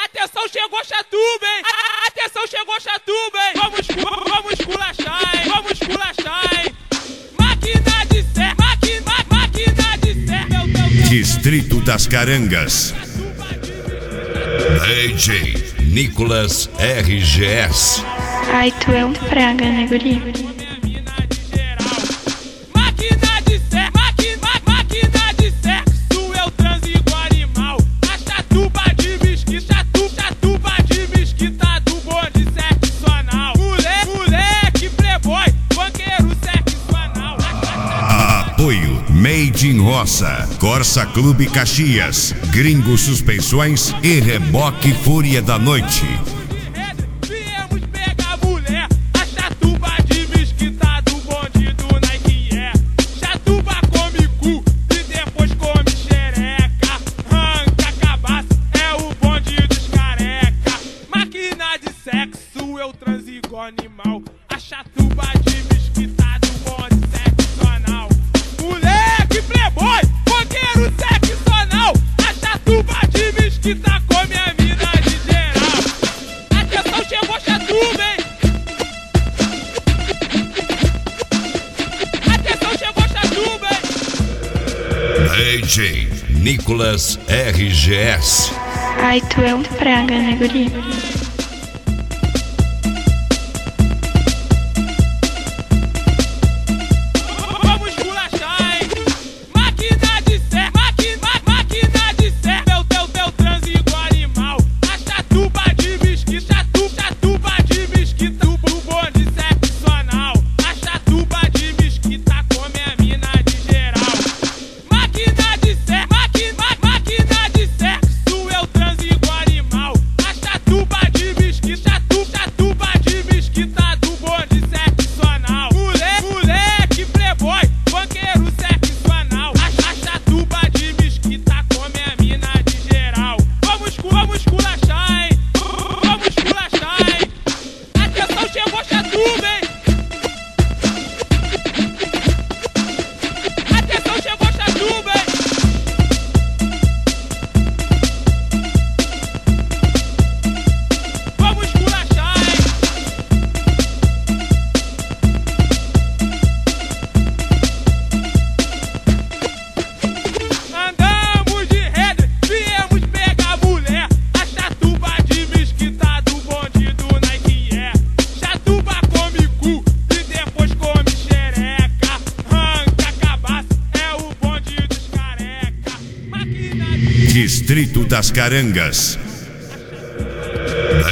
Atenção, chegou Chatuba, hein? Atenção, chegou Chatuba, hein? Vamos culachar, hein? Vamos culachar, hein? Máquina de ser, máquina de ser. Distrito das Carangas. DJ Nicolas RGS. Ai, tu é um praga, né, guri? Máquina de ser, máquina de sexo, eu transo igual animal. A chatuba de mesquita, chatuba de mesquita do bonde sexual. Moleque, playboy, banqueiro sexual. Apoio Made in Roça, Corsa Clube Caxias, Gringo Suspensões e Reboque Fúria da Noite. Viemos pegar mulher, a chatuba de mesquita do bonde do Nike é. Chatuba come cu e depois come xereca. Arranca cabaça, é o bonde dos careca. Máquina de sexo, eu transo igual animal. A chatuba de mesquita do bonde sexual. Moleque, playboy, banqueiro sexual. A chatuba de mesquita come a mina de geral. Atenção, chegou Chatuba, hein? Atenção, chegou Chatuba, hein? DJ Nicolas RGS. Ai, tu é um praga, né, guri? Vamos culachar, hein? Máquina de ser, máquina de ser. Teu transe igual animal. A chatuba de mesquita, chatuba de mesquita do bonde sexual. A chatuba de mesquita come a mina de geral. Máquina de ser, máquina de sexo, eu transo igual animal. A chatuba de mesquita, chatuba de mesquita do bonde sexual. Moleque, playboy, banqueiro sexual. A chatuba de mesquita come a mina de geral. Vamos culachar, hein? Vamos culachar, hein? Atenção, chegou Chatuba, hein? Atenção, chegou Chatuba, hein? Vamos culachar, hein? Andamos de Redre, viemos pegar mulher. A chatuba de mesquita do bonde do Nike é. Chatuba come cu e depois come xereca. Arranca cabaça, é o bonde dos careca. Máquina de Distrito das Carangas.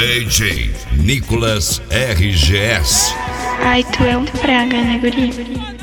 DJ Nicolas RGS. Ai, tu é um praga, né, guri?